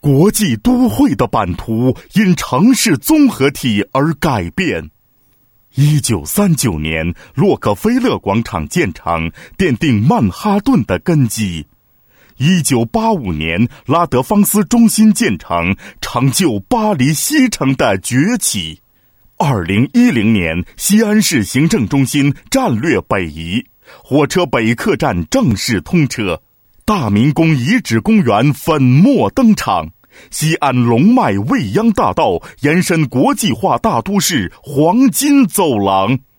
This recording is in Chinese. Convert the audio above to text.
国际都会的版图因城市综合体而改变。1939年，洛克菲勒广场建成，奠定曼哈顿的根基。1985年，拉德芳斯中心建成，成就巴黎西城的崛起。2010年，西安市行政中心战略北移，火车北客站正式通车，大明宫遗址公园粉墨登场，西安龙脉未央大道延伸国际化大都市黄金走廊。